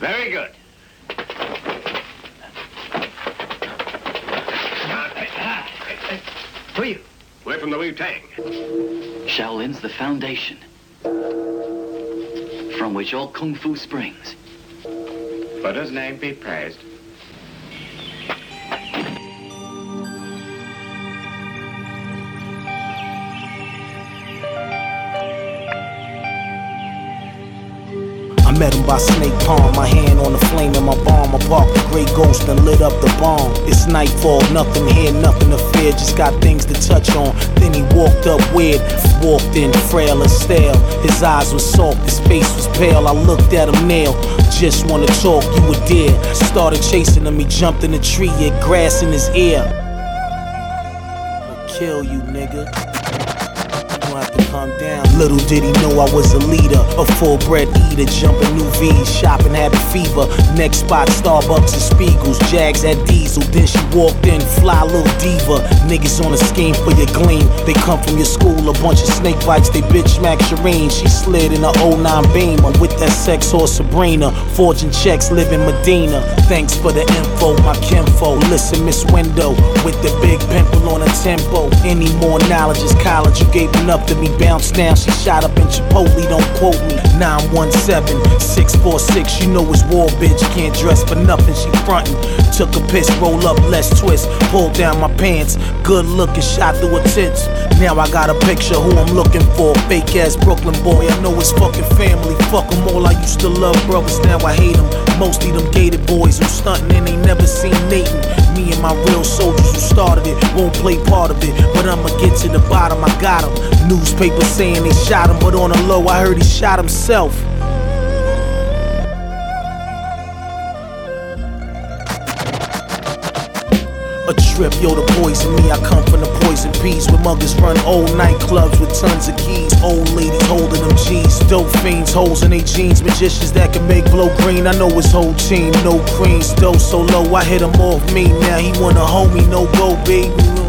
Very good. Who are you? We're from the Wu-Tang. Shaolin's the foundation from which all Kung Fu springs. Let his name be praised. I met him by Snake Pond, my hand on the flame in my palm. I parked the gray ghost and lit up the bomb. It's nightfall, nothing here, nothing to fear, just got things to touch on. Then he walked up weird, walked in frail and stale. His eyes were soft, his face was pale. I looked at him nail, just wanna talk, you were there. Started chasing him, he jumped in the tree, had grass in his ear. I'll kill you, nigga. Calm down. Little did he know I was a leader, a full-bred eater, jumping new V's, shopping habit fever. Next spot, Starbucks and Spiegel's, Jags at Diesel. Then she walked in, fly little diva. Niggas on a scheme for your gleam. They come from your school, a bunch of snake bites. They bitch smack Shireen. She slid in a 09 Beam. I'm with that sex horse Sabrina, forging checks, living Medina. Thanks for the info, my kinfo. Listen, Miss Window, with the big pimple on her tempo. Any more knowledge is college. You gave enough to me. Bounce down, she shot up in Chipotle, don't quote me. 917-646, you know it's war, bitch. Can't dress for nothing, she frontin'. Took a piss, roll up, let's twist. Pulled down my pants, good looking, shot through her tits. Now I got a picture who I'm looking for. Fake ass Brooklyn boy, I know his fucking family. Fuck them all, I used to love brothers, now I hate them. Mostly them gated boys who stuntin' and they never seen Nathan. Me and my real soldiers who started it won't play part of it, but I'ma get to the bottom, I got him. Newspapers saying they shot him, but on the low I heard he shot himself. A trip, yo, the poison me. I come from the poison bees, where muggers run old nightclubs with tons of keys. Old ladies holding them G's, dope fiends, holes in they jeans, magicians that can make blow green. I know his whole team, no cream, still so low. I hit him off me, now he want a homie, no go, baby.